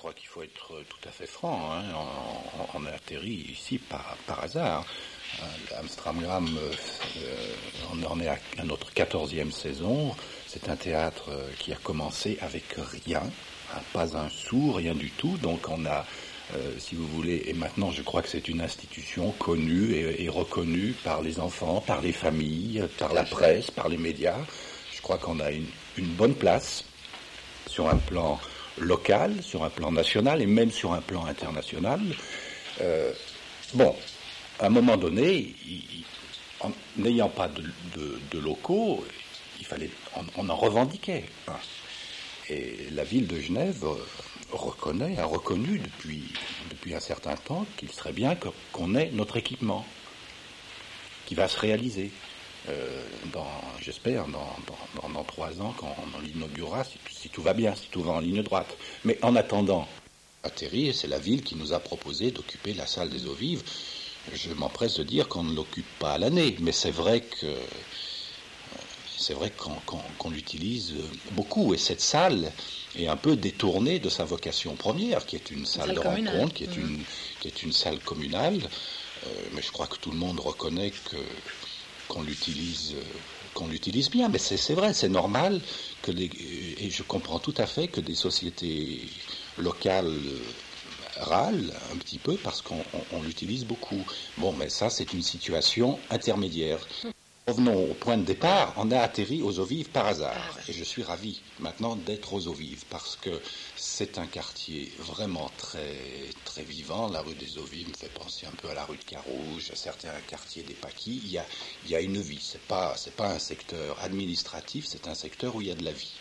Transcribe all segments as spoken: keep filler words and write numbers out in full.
crois qu'il faut être tout à fait franc. Hein. On, on a atterri ici par, par hasard. Amstramgram, euh, on en est à, à notre quatorzième saison. C'est un théâtre qui a commencé avec rien, hein, pas un sou, rien du tout. Donc on a, euh, si vous voulez, et maintenant je crois que c'est une institution connue et, et reconnue par les enfants, par les familles, par la presse, par les médias. Je crois qu'on a une, une bonne place sur un plan local, sur un plan national et même sur un plan international. Euh, bon, à un moment donné, il, en n'ayant pas de, de, de locaux, il fallait, on, on en revendiquait. Hein. Et la ville de Genève reconnaît, a reconnu depuis, depuis un certain temps qu'il serait bien que, qu'on ait notre équipement qui va se réaliser. Euh, dans, j'espère, dans, dans, dans, dans trois ans, quand on l'inaugurera, si, si tout va bien, si tout va en ligne droite. Mais en attendant, atterri, c'est la ville qui nous a proposé d'occuper la salle des eaux vives. Je m'empresse de dire qu'on ne l'occupe pas à l'année, mais c'est vrai que c'est vrai qu'on, qu'on, qu'on l'utilise beaucoup. Et cette salle est un peu détournée de sa vocation première, qui est une salle, salle de communale. rencontre, qui est, mmh. une, qui est une salle communale. Euh, mais je crois que tout le monde reconnaît que qu'on l'utilise, qu'on l'utilise bien, mais c'est, c'est vrai, c'est normal que les, et je comprends tout à fait que des sociétés locales râlent un petit peu parce qu'on on, on l'utilise beaucoup. Bon, mais ça, c'est une situation intermédiaire. Revenons au point de départ, on a atterri aux Eaux Vives par hasard, et je suis ravi maintenant d'être aux Eaux Vives, parce que c'est un quartier vraiment très, très vivant. La rue des Eaux Vives me fait penser un peu à la rue de Carouge, à certains quartiers des Paquis. Il y a, il y a une vie, c'est pas, c'est pas un secteur administratif, c'est un secteur où il y a de la vie.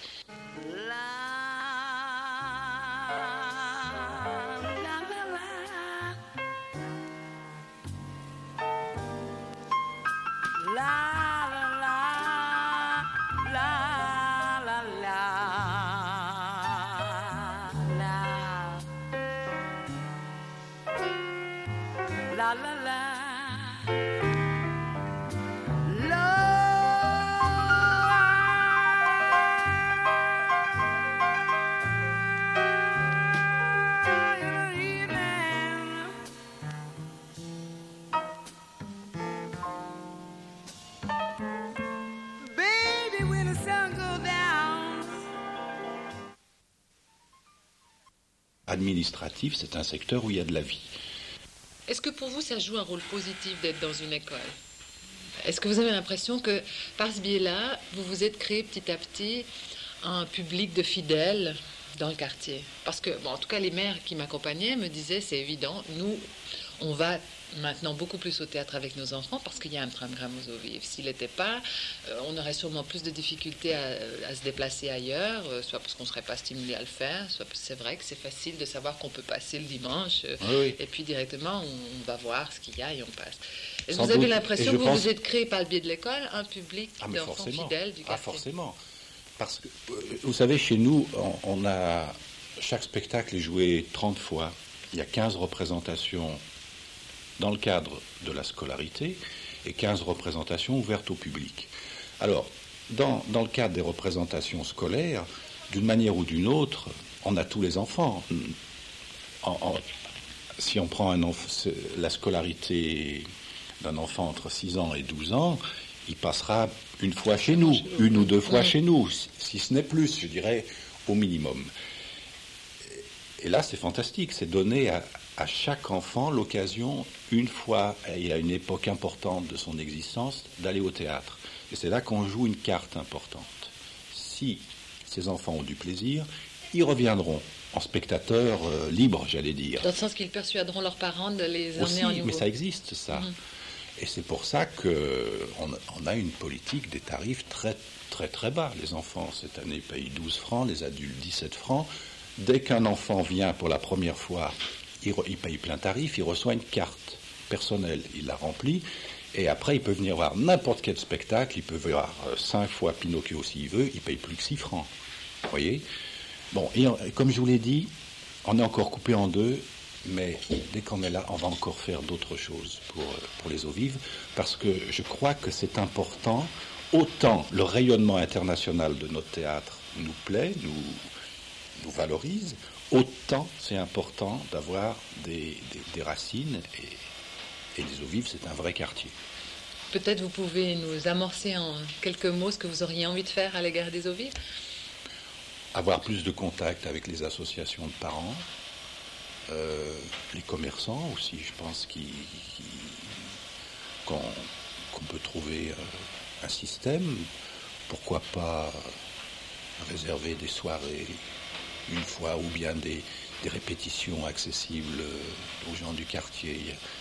Administratif, c'est un secteur où il y a de la vie. Est-ce que pour vous, ça joue un rôle positif d'être dans une école ? Est-ce que vous avez l'impression que, par ce biais-là, vous vous êtes créé petit à petit un public de fidèles dans le quartier ? Parce que, bon, en tout cas, les mères qui m'accompagnaient me disaient, c'est évident, nous, on va maintenant beaucoup plus au théâtre avec nos enfants parce qu'il y a un tramgram aux Eaux Vives. S'il n'était pas, euh, on aurait sûrement plus de difficultés à, à se déplacer ailleurs, euh, soit parce qu'on ne serait pas stimulé à le faire, soit parce que c'est vrai que c'est facile de savoir qu'on peut passer le dimanche euh, oui. et puis directement on, on va voir ce qu'il y a et on passe. Est-ce que vous avez l'impression que vous pense... vous êtes créé par le biais de l'école un public ah, d'enfants forcément. fidèles du quartier ? Ah, forcément. Parce que, vous savez, chez nous, on, on a chaque spectacle est joué trente fois. Il y a quinze représentations dans le cadre de la scolarité et quinze représentations ouvertes au public. Alors, dans, dans le cadre des représentations scolaires, d'une manière ou d'une autre, on a tous les enfants. En, en, si on prend un enf- la scolarité d'un enfant entre six ans et douze ans, il passera une fois chez nous, une ou deux fois chez nous, si ce n'est plus, je dirais, au minimum. Et là, c'est fantastique, c'est donner à, à chaque enfant l'occasion, une fois et à une époque importante de son existence, d'aller au théâtre. Et c'est là qu'on joue une carte importante. Si ces enfants ont du plaisir, ils reviendront en spectateurs euh, libres, j'allais dire. Dans le sens qu'ils persuaderont leurs parents de les emmener Aussi, en nouveau. Mais ça existe, ça. Mmh. Et c'est pour ça qu'on on a une politique des tarifs très, très, très bas. Les enfants, cette année, payent douze francs, les adultes, dix-sept francs. Dès qu'un enfant vient pour la première fois, il, re, il paye plein tarif, il reçoit une carte personnelle, il la remplit, et après il peut venir voir n'importe quel spectacle, il peut voir cinq fois Pinocchio s'il veut, il paye plus que six francs. Vous voyez ? Bon, et comme je vous l'ai dit, on est encore coupé en deux, mais dès qu'on est là, on va encore faire d'autres choses pour, pour les Eaux Vives, parce que je crois que c'est important, autant le rayonnement international de notre théâtre nous plaît, nous... vous valorise, autant c'est important d'avoir des, des, des racines, et, et les eaux vives, c'est un vrai quartier. Peut-être vous pouvez nous amorcer en quelques mots ce que vous auriez envie de faire à l'égard des eaux vives? Avoir plus de contact avec les associations de parents, euh, les commerçants aussi, je pense qu'il, qu'il, qu'on, qu'on peut trouver euh, un système. Pourquoi pas réserver des soirées une fois, ou bien des, des répétitions accessibles aux gens du quartier.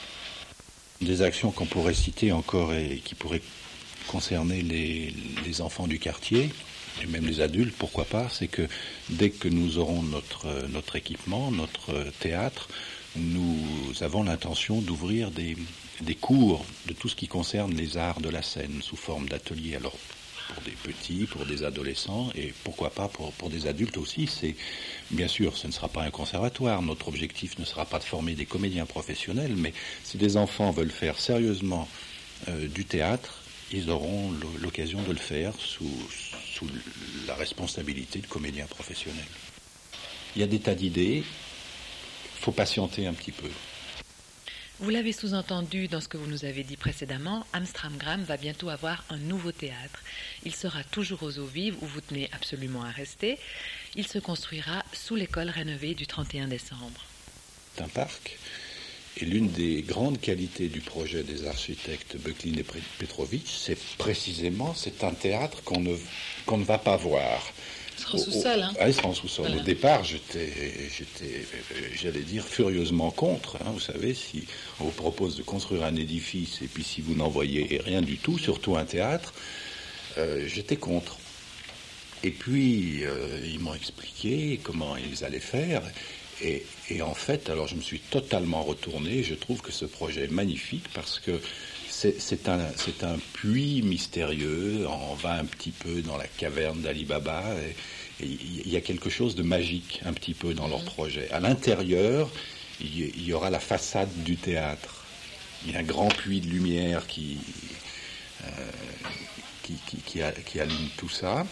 Des actions qu'on pourrait citer encore et qui pourraient concerner les, les enfants du quartier, et même les adultes, pourquoi pas, c'est que dès que nous aurons notre, notre équipement, notre théâtre, nous avons l'intention d'ouvrir des, des cours de tout ce qui concerne les arts de la scène sous forme d'ateliers. Alors, pour des petits, pour des adolescents, et pourquoi pas pour, pour des adultes aussi. C'est, bien sûr, ce ne sera pas un conservatoire. Notre objectif ne sera pas de former des comédiens professionnels, mais si des enfants veulent faire sérieusement euh, du théâtre, ils auront l'occasion de le faire sous, sous la responsabilité de comédiens professionnels. Il y a des tas d'idées, il faut patienter un petit peu. Vous l'avez sous-entendu dans ce que vous nous avez dit précédemment, Amstramgram va bientôt avoir un nouveau théâtre. Il sera toujours aux eaux vives, où vous tenez absolument à rester. Il se construira sous l'école rénovée du trente et un décembre. C'est un parc, et l'une des grandes qualités du projet des architectes Böcklin et Petrovic, c'est précisément, c'est un théâtre qu'on ne, qu'on ne va pas voir. Il sera en sous-sol, hein? Ah, il sera en sous-sol. Voilà. Au départ, j'étais, j'étais, j'allais dire, furieusement contre. Hein. Vous savez, si on vous propose de construire un édifice et puis si vous n'en voyez rien du tout, surtout un théâtre, euh, j'étais contre. Et puis, euh, ils m'ont expliqué comment ils allaient faire. Et, et en fait, alors je me suis totalement retourné. Je trouve que ce projet est magnifique parce que c'est, c'est, un, c'est un puits mystérieux. On va un petit peu dans la caverne d'Ali Baba. Et il y a quelque chose de magique un petit peu dans leur projet. À l'intérieur, il y aura la façade du théâtre. Il y a un grand puits de lumière qui, euh, qui, qui, qui, a, qui allume tout ça.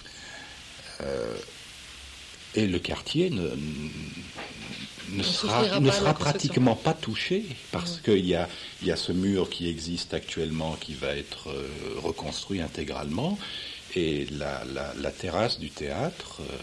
Euh, et le quartier ne, ne sera, ne sera pratiquement pas touché parce mmh. qu'il y a, il y a ce mur qui existe actuellement qui va être euh, reconstruit intégralement. Et la, la, la terrasse du théâtre, euh,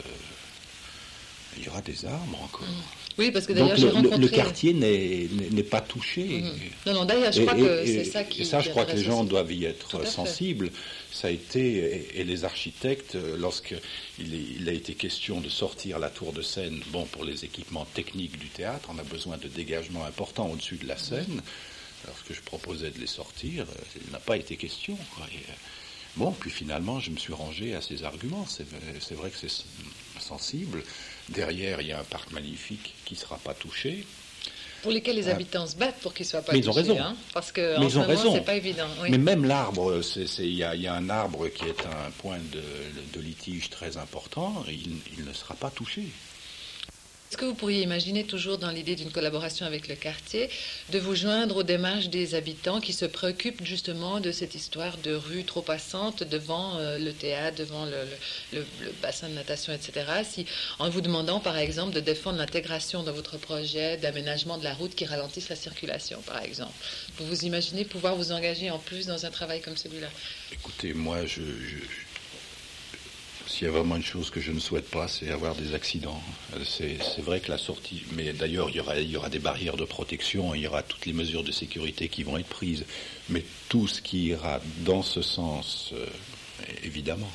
il y aura des arbres encore. Mmh. Oui, parce que d'ailleurs, Donc, j'ai le, rencontré... le quartier n'est, n'est, n'est pas touché. Mmh. Non, non, d'ailleurs, je et, crois et, que et, c'est ça qui... Et ça, je crois que les gens aussi. doivent y être sensibles. Ça a été, et, et les architectes, lorsqu'il il a été question de sortir la tour de scène, bon, pour les équipements techniques du théâtre, on a besoin de dégagements importants au-dessus de la scène. Lorsque je proposais de les sortir, il n'a pas été question, quoi. Et, bon, puis finalement, je me suis rangé à ces arguments. C'est, c'est vrai que c'est sensible. Derrière, il y a un parc magnifique qui ne sera pas touché. Pour lesquels les habitants euh, se battent pour qu'ils ne soient pas mais touchés. Ils ont raison. Hein, parce que mais en ils ce ont moment, raison. c'est pas évident. Oui. Mais même l'arbre, il y, y a un arbre qui est un point de, de litige très important. Il, il ne sera pas touché. Est-ce que vous pourriez imaginer, toujours dans l'idée d'une collaboration avec le quartier, de vous joindre aux démarches des habitants qui se préoccupent justement de cette histoire de rue trop passante devant euh, le théâtre, devant le, le, le, le bassin de natation, et cetera, si, en vous demandant par exemple de défendre l'intégration dans votre projet d'aménagement de la route qui ralentisse la circulation, par exemple. Vous vous imaginez pouvoir vous engager en plus dans un travail comme celui-là? Écoutez, moi, je... je... S'il y a vraiment une chose que je ne souhaite pas, c'est avoir des accidents. C'est, c'est vrai que la sortie... Mais d'ailleurs, il y aura, il y aura des barrières de protection, il y aura toutes les mesures de sécurité qui vont être prises. Mais tout ce qui ira dans ce sens, euh, évidemment.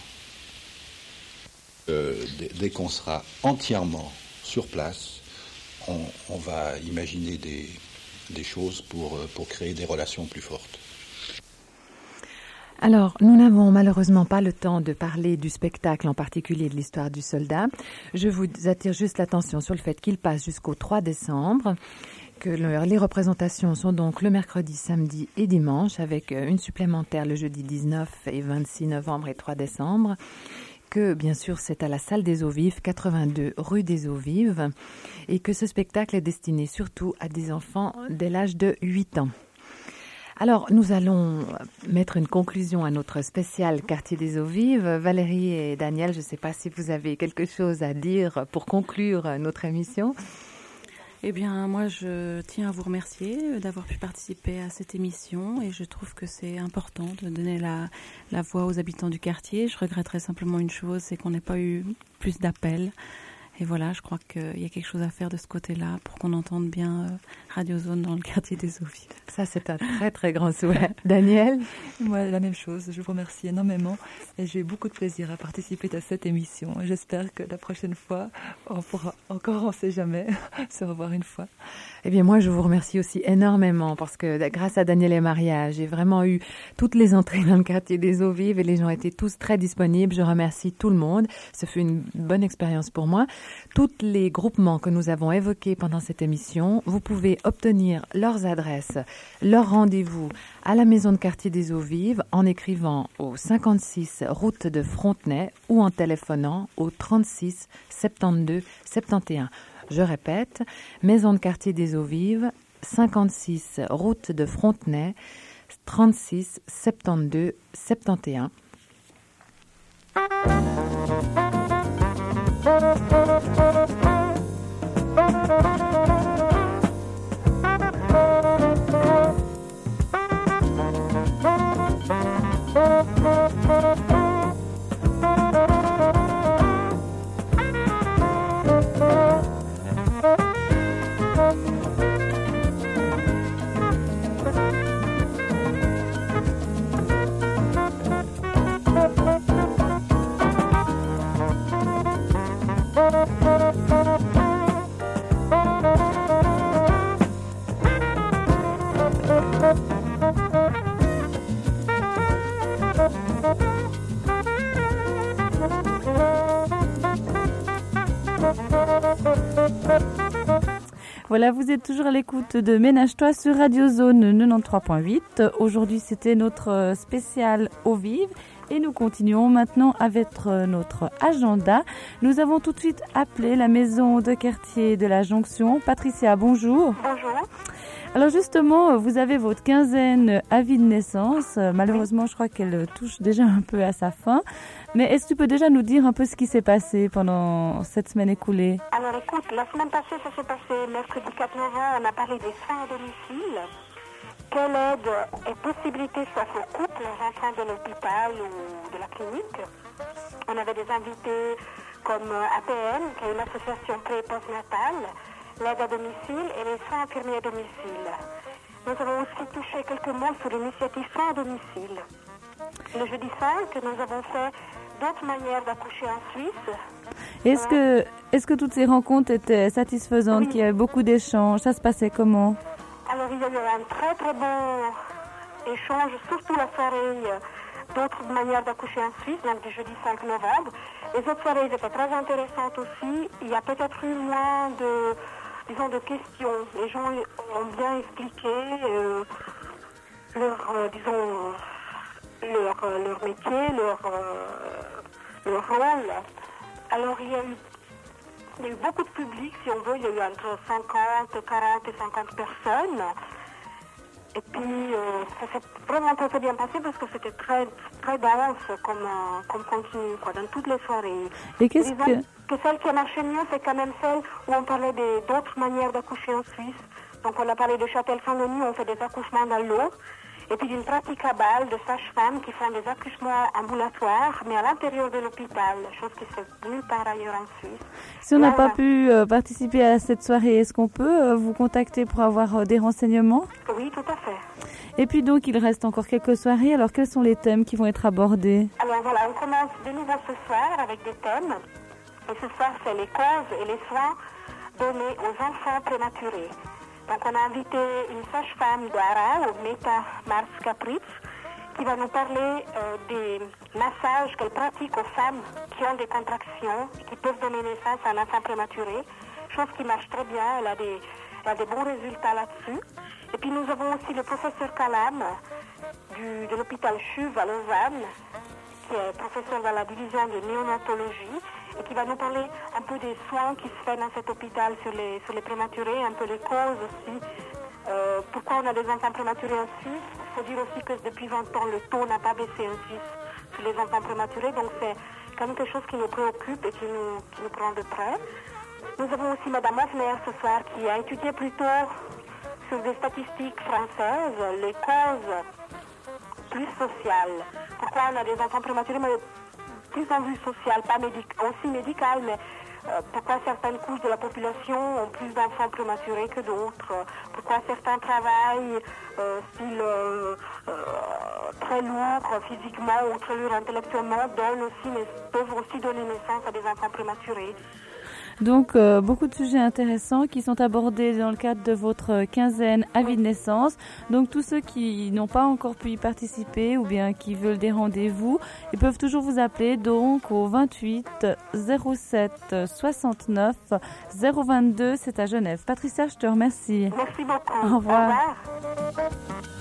Euh, dès, dès qu'on sera entièrement sur place, on, on va imaginer des, des choses pour, pour créer des relations plus fortes. Alors, nous n'avons malheureusement pas le temps de parler du spectacle, en particulier de l'histoire du soldat. Je vous attire juste l'attention sur le fait qu'il passe jusqu'au trois décembre, que le, les représentations sont donc le mercredi, samedi et dimanche, avec une supplémentaire le jeudi dix-neuf et vingt-six novembre et trois décembre, que bien sûr c'est à la Salle des Eaux Vives, quatre-vingt-deux rue des Eaux Vives, et que ce spectacle est destiné surtout à des enfants dès l'âge de huit ans. Alors, nous allons mettre une conclusion à notre spécial Quartier des Eaux Vives. Valérie et Daniel, je ne sais pas si vous avez quelque chose à dire pour conclure notre émission. Eh bien, moi, je tiens à vous remercier d'avoir pu participer à cette émission et je trouve que c'est important de donner la, la voix aux habitants du quartier. Je regretterais simplement une chose, c'est qu'on n'ait pas eu plus d'appels. Et voilà, je crois qu'il y a quelque chose à faire de ce côté-là pour qu'on entende bien Radio Zone dans le quartier des Eaux Vives. Ça, c'est un très, très grand souhait. Daniel? Moi, la même chose. Je vous remercie énormément et j'ai eu beaucoup de plaisir à participer à cette émission. J'espère que la prochaine fois, on pourra encore, on ne sait jamais, se revoir une fois. Eh bien, moi, je vous remercie aussi énormément parce que grâce à Daniel et Maria, j'ai vraiment eu toutes les entrées dans le quartier des Eaux Vives et les gens étaient tous très disponibles. Je remercie tout le monde. Ce fut une bonne expérience pour moi. Tous les groupements que nous avons évoqués pendant cette émission, vous pouvez obtenir leurs adresses, leurs rendez-vous à la maison de quartier des Eaux Vives en écrivant au cinquante-six route de Frontenay ou en téléphonant au trente-six soixante-douze soixante et un. Je répète, maison de quartier des Eaux Vives, cinquante-six route de Frontenay, trente-six soixante-douze soixante et un. Voilà, vous êtes toujours à l'écoute de Ménage-toi sur Radio Zone quatre-vingt-treize point huit. Aujourd'hui, c'était notre spécial Eaux Vives et nous continuons maintenant avec notre agenda. Nous avons tout de suite appelé la maison de quartier de la Jonction. Patricia, bonjour. Bonjour. Alors justement, vous avez votre quinzaine avis de naissance. Malheureusement, je crois qu'elle touche déjà un peu à sa fin. Mais est-ce que tu peux déjà nous dire un peu ce qui s'est passé pendant cette semaine écoulée? Alors écoute, la semaine passée, ça s'est passé mercredi quatre novembre, on a parlé des soins à domicile. Quelle aide et possibilité s'offre aux couples rentrant de l'hôpital ou de la clinique. On avait des invités comme A P N, qui est une association pré- et postnatale, l'aide à domicile et les soins infirmiers à domicile. Nous avons aussi touché quelques mots sur l'initiative soins à domicile. Le jeudi cinq, nous avons fait d'autres manières d'accoucher en Suisse. Est-ce que, est-ce que toutes ces rencontres étaient satisfaisantes, oui. Qu'il y avait beaucoup d'échanges? Ça se passait comment? Alors, il y a eu un très très bon échange, surtout la soirée d'autres manières d'accoucher en Suisse, donc du jeudi cinq novembre. Les autres soirées étaient très intéressantes aussi. Il y a peut-être eu moins de, disons, de questions. Les gens ont bien expliqué euh, leur, euh, disons, leur, leur métier, leur, euh, leur rôle. Alors, il y a eu Il y a eu beaucoup de public, si on veut, il y a eu entre cinquante, quarante et cinquante personnes. Et puis, euh, ça s'est vraiment très, très bien passé parce que c'était très, très dense comme, euh, comme contenu, quoi, dans toutes les soirées. Et qu'est-ce Disons que... que celle qui a marché mieux, c'est quand même celle où on parlait des, d'autres manières d'accoucher en Suisse. Donc, on a parlé de Châtel-Saint-Denis, où on fait des accouchements dans l'eau. Et puis d'une pratique à balle de sages-femmes qui font des accouchements ambulatoires, mais à l'intérieur de l'hôpital, chose qui se fait nulle part ailleurs en Suisse. Si on n'a pas pu euh, participer à cette soirée, est-ce qu'on peut euh, vous contacter pour avoir euh, des renseignements? Oui, tout à fait. Et puis donc, il reste encore quelques soirées. Alors, quels sont les thèmes qui vont être abordés? Alors voilà, on commence de nouveau ce soir avec des thèmes. Et ce soir, c'est les causes et les soins donnés aux enfants prématurés. Donc on a invité une sage-femme d'Ara, Meta Mars Capritz, qui va nous parler euh, des massages qu'elle pratique aux femmes qui ont des contractions et qui peuvent donner naissance à un enfant prématuré, chose qui marche très bien, elle a des, elle a des bons résultats là-dessus. Et puis nous avons aussi le professeur Calam du, de l'hôpital Chuve à Lausanne, qui est professeur dans la division de néonatologie, et qui va nous parler un peu des soins qui se font dans cet hôpital sur les, sur les prématurés, un peu les causes aussi Euh, pourquoi on a des enfants prématurés en Suisse? Il faut dire aussi que depuis vingt ans, le taux n'a pas baissé en Suisse sur les enfants prématurés, donc c'est quand même quelque chose qui nous préoccupe et qui nous, qui nous prend de près. Nous avons aussi Madame Hoffner ce soir qui a étudié plutôt sur des statistiques françaises les causes plus sociales. Pourquoi on a des enfants prématurés, mais plus en vue sociale, pas médic- aussi médicale, mais euh, pourquoi certaines couches de la population ont plus d'enfants prématurés que d'autres? Pourquoi certains travaillent euh, style euh, euh, très lourd physiquement ou très lourd intellectuellement donnent aussi, mais peuvent aussi donner naissance à des enfants prématurés? Donc, euh, beaucoup de sujets intéressants qui sont abordés dans le cadre de votre quinzaine Avis de naissance. Donc, tous ceux qui n'ont pas encore pu y participer ou bien qui veulent des rendez-vous, ils peuvent toujours vous appeler donc au vingt-huit zéro sept soixante-neuf zéro vingt-deux, c'est à Genève. Patricia, je te remercie. Merci beaucoup. Au revoir. Au revoir.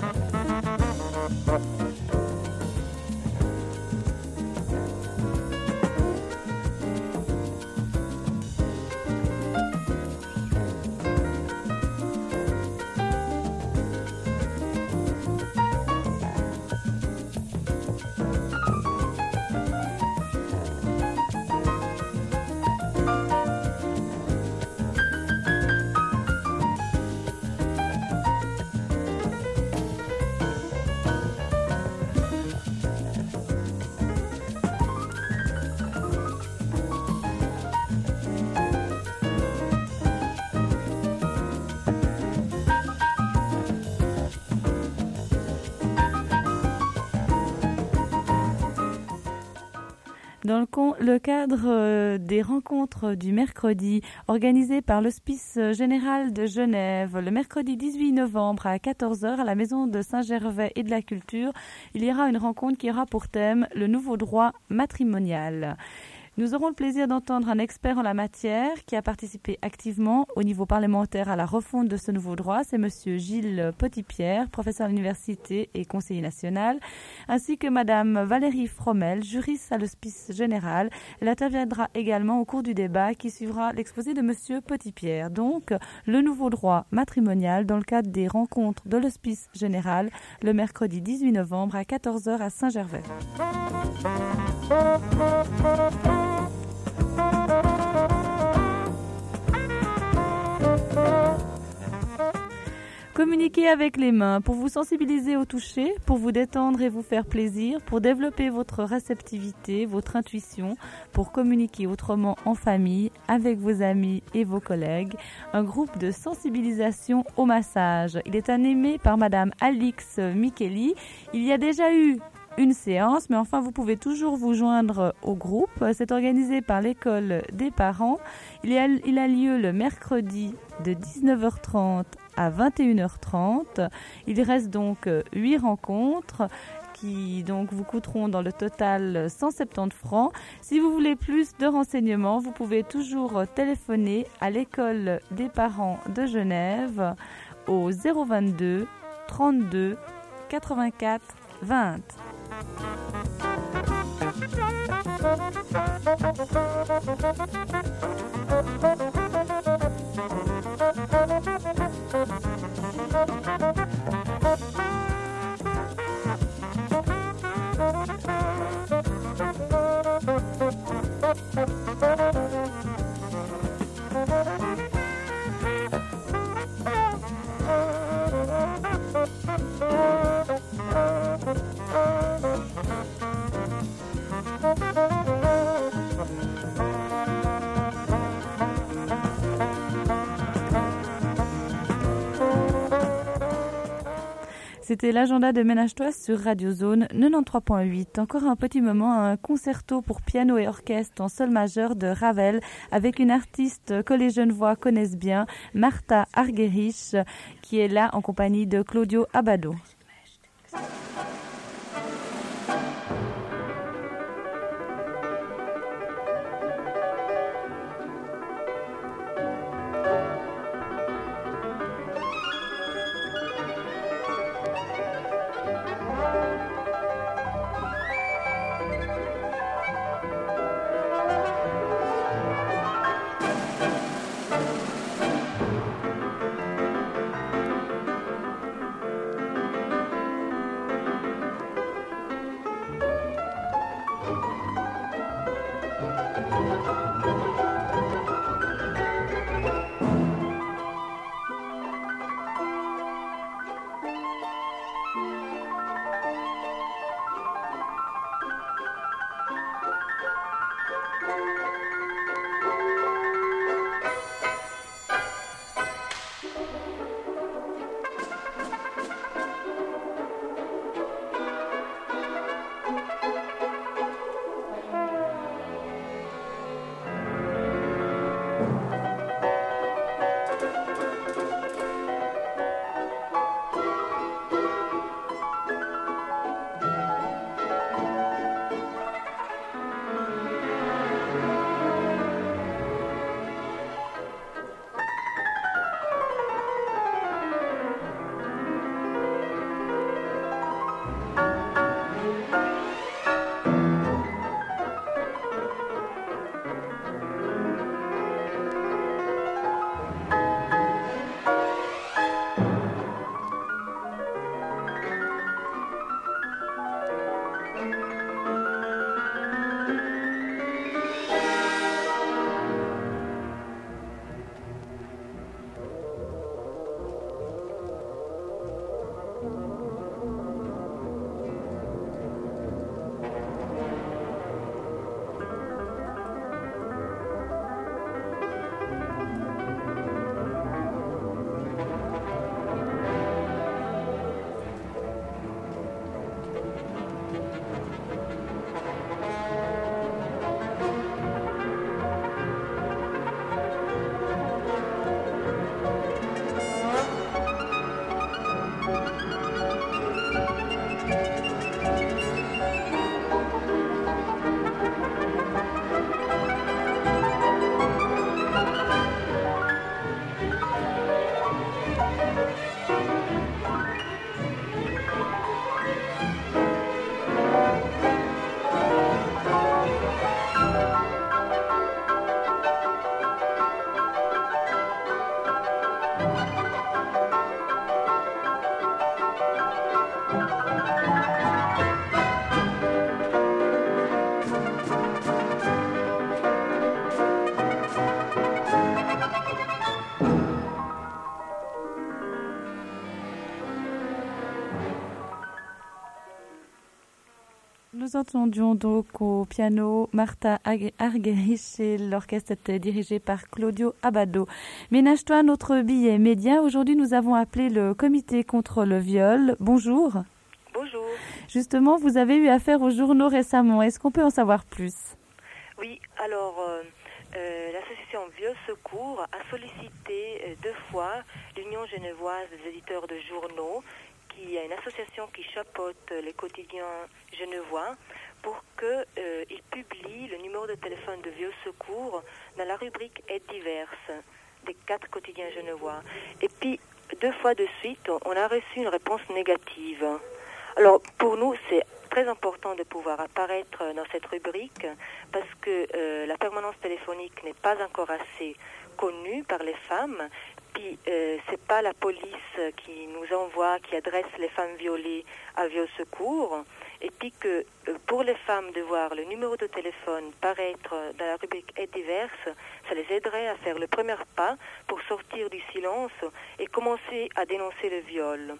Dans le, con, le cadre euh, des rencontres du mercredi organisées par l'Hospice général de Genève, le mercredi dix-huit novembre à quatorze heures à la Maison de Saint-Gervais et de la Culture, il y aura une rencontre qui aura pour thème le nouveau droit matrimonial. Nous aurons le plaisir d'entendre un expert en la matière qui a participé activement au niveau parlementaire à la refonte de ce nouveau droit. C'est monsieur Gilles Petitpierre, professeur à l'université et conseiller national, ainsi que madame Valérie Fromel, juriste à l'Hospice général. Elle interviendra également au cours du débat qui suivra l'exposé de monsieur Petitpierre. Donc, le nouveau droit matrimonial dans le cadre des rencontres de l'Hospice général le mercredi dix-huit novembre à quatorze heures à Saint-Gervais. Communiquez avec les mains pour vous sensibiliser au toucher, pour vous détendre et vous faire plaisir, pour développer votre réceptivité, votre intuition, pour communiquer autrement en famille, avec vos amis et vos collègues. Un groupe de sensibilisation au massage. Il est animé par madame Alix Micheli. Il y a déjà eu une séance, mais enfin vous pouvez toujours vous joindre au groupe. C'est organisé par l'école des parents. Il, y a, il a lieu le mercredi de dix-neuf heures trente à vingt et une heures trente. Il reste donc huit rencontres qui donc vous coûteront dans le total cent soixante-dix francs. Si vous voulez plus de renseignements, vous pouvez toujours téléphoner à l'école des parents de Genève au zéro vingt-deux trente-deux quatre-vingt-quatre vingt. C'était l'agenda de Ménage-toi sur Radio Zone quatre-vingt-treize point huit. Encore un petit moment, un concerto pour piano et orchestre en sol majeur de Ravel avec une artiste que les jeunes voix connaissent bien, Martha Argerich, qui est là en compagnie de Claudio Abbado. nous entendions donc au piano Martha Argerich et l'orchestre était dirigé par Claudio Abbado. Ménage-toi notre billet média. Aujourd'hui, nous avons appelé le comité contre le viol. Bonjour. Bonjour. Justement, vous avez eu affaire aux journaux récemment. Est-ce qu'on peut en savoir plus? Oui, alors euh, euh, l'association Vieux Secours a sollicité euh, deux fois l'Union genevoise des éditeurs de journaux, qui est une association qui chapeaute les quotidiens genevois, pour qu'ils euh, publient le numéro de téléphone de Vieux Secours dans la rubrique Aides diverses des quatre quotidiens genevois. Et puis, deux fois de suite, on a reçu une réponse négative. Alors, pour nous, c'est très important de pouvoir apparaître dans cette rubrique parce que euh, la permanence téléphonique n'est pas encore assez connue par les femmes. Puis euh, c'est pas la police qui nous envoie, qui adresse les femmes violées à Vieux Secours. Et puis que euh, pour les femmes de voir le numéro de téléphone paraître dans la rubrique Aides diverses, ça les aiderait à faire le premier pas pour sortir du silence et commencer à dénoncer le viol.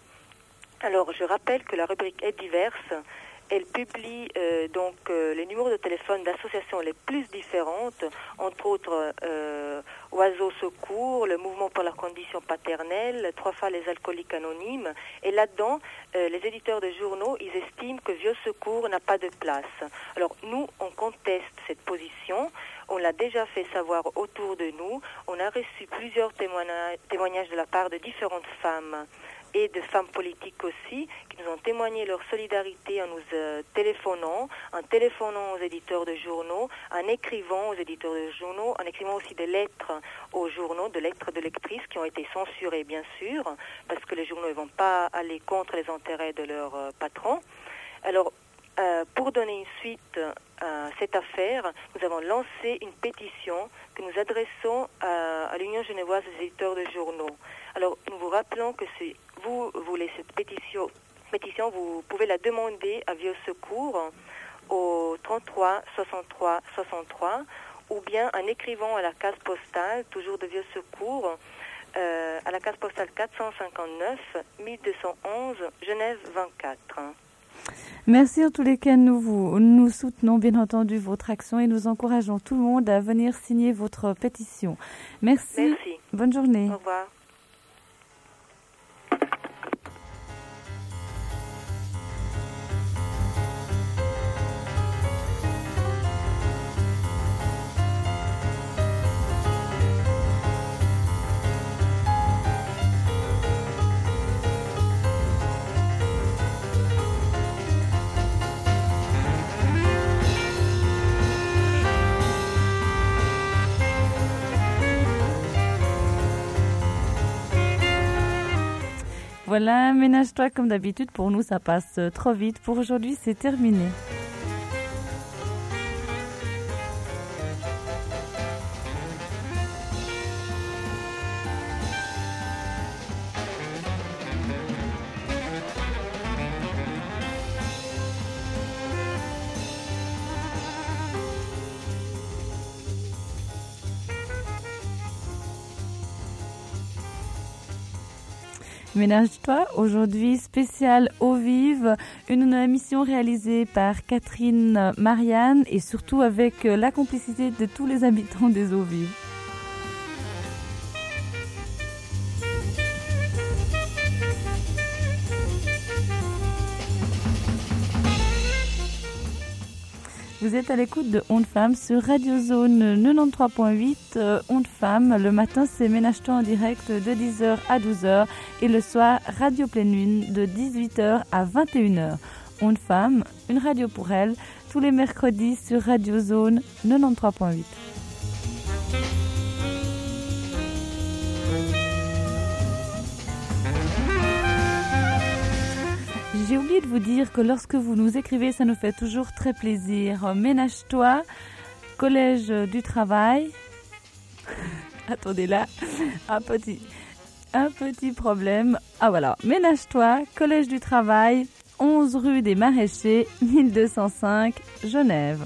Alors je rappelle que la rubrique Aides diverses, elle publie euh, donc euh, les numéros de téléphone d'associations les plus différentes, entre autres euh, Oiseaux Secours, le Mouvement pour la condition paternelle, trois fois les alcooliques anonymes. Et là-dedans, euh, les éditeurs de journaux, ils estiment que Vieux Secours n'a pas de place. Alors nous, on conteste cette position. On l'a déjà fait savoir autour de nous. On a reçu plusieurs témoignages, témoignages de la part de différentes femmes et de femmes politiques aussi, qui nous ont témoigné leur solidarité en nous euh, téléphonant, en téléphonant aux éditeurs de journaux, en écrivant aux éditeurs de journaux, en écrivant aussi des lettres aux journaux, des lettres de lectrices qui ont été censurées bien sûr, parce que les journaux ne vont pas aller contre les intérêts de leurs euh, patrons. Alors, euh, pour donner une suite à cette affaire, nous avons lancé une pétition que nous adressons à, à l'Union genevoise des éditeurs de journaux. Alors, nous vous rappelons que si vous voulez cette pétition, pétition, vous pouvez la demander à Vieux Secours au trente-trois soixante-trois soixante-trois ou bien en écrivant à la case postale, toujours de Vieux Secours, euh, à la case postale quatre cent cinquante-neuf mille deux cent onze, Genève vingt-quatre. Merci en tous les cas, nous, vous, nous soutenons bien entendu votre action et nous encourageons tout le monde à venir signer votre pétition. Merci. Merci. Bonne journée. Au revoir. Voilà, ménage-toi comme d'habitude. Pour nous, ça passe trop vite. Pour aujourd'hui, c'est terminé. Ménage-toi, aujourd'hui spécial Eau Vive, une émission réalisée par Catherine Marianne et surtout avec la complicité de tous les habitants des Eaux Vives. Vous êtes à l'écoute de Onde Femme sur Radio Zone quatre-vingt-treize point huit. Euh, Onde Femme, le matin c'est Ménage-toi en direct de dix heures à douze heures et le soir Radio Pleine Lune de dix-huit heures à vingt et une heures. Onde Femme, une radio pour elle, tous les mercredis sur Radio Zone quatre-vingt-treize point huit. J'ai oublié de vous dire que lorsque vous nous écrivez, ça nous fait toujours très plaisir. Ménage-toi, Collège du Travail. Attendez là, un petit, un petit problème. Ah voilà, Ménage-toi, Collège du Travail, onze rue des Maraîchers, mille deux cent cinq, Genève.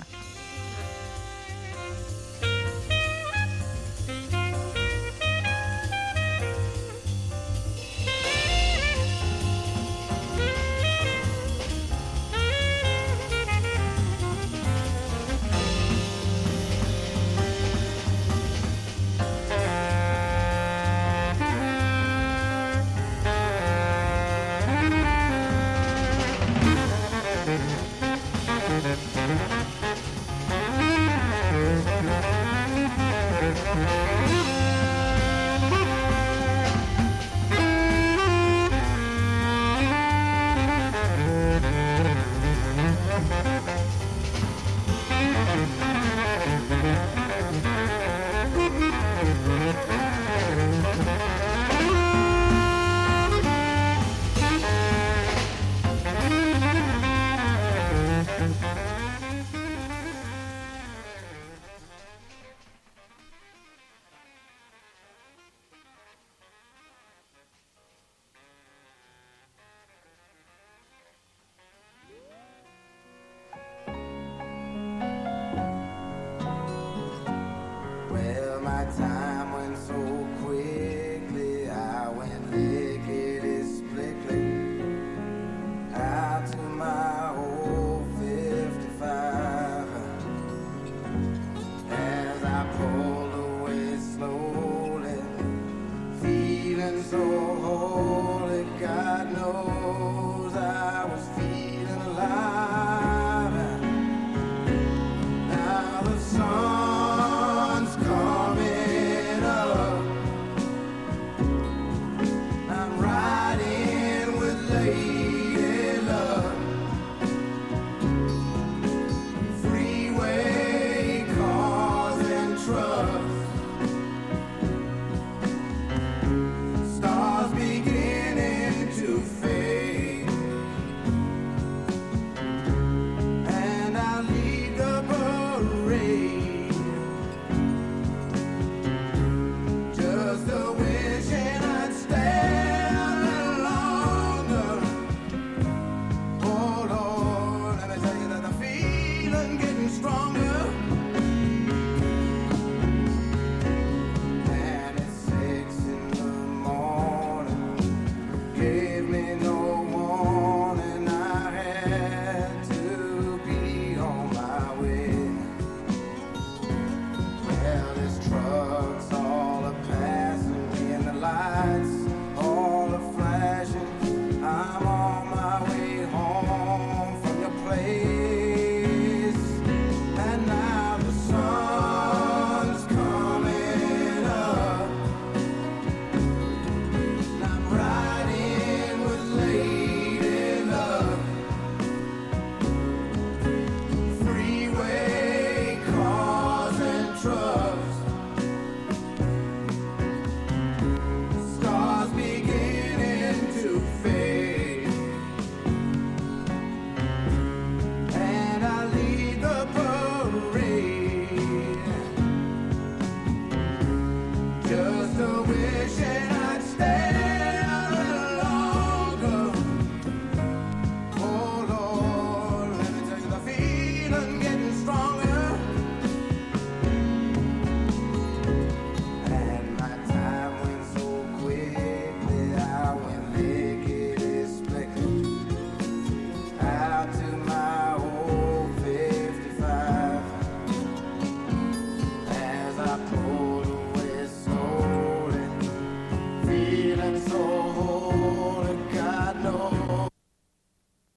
Feeling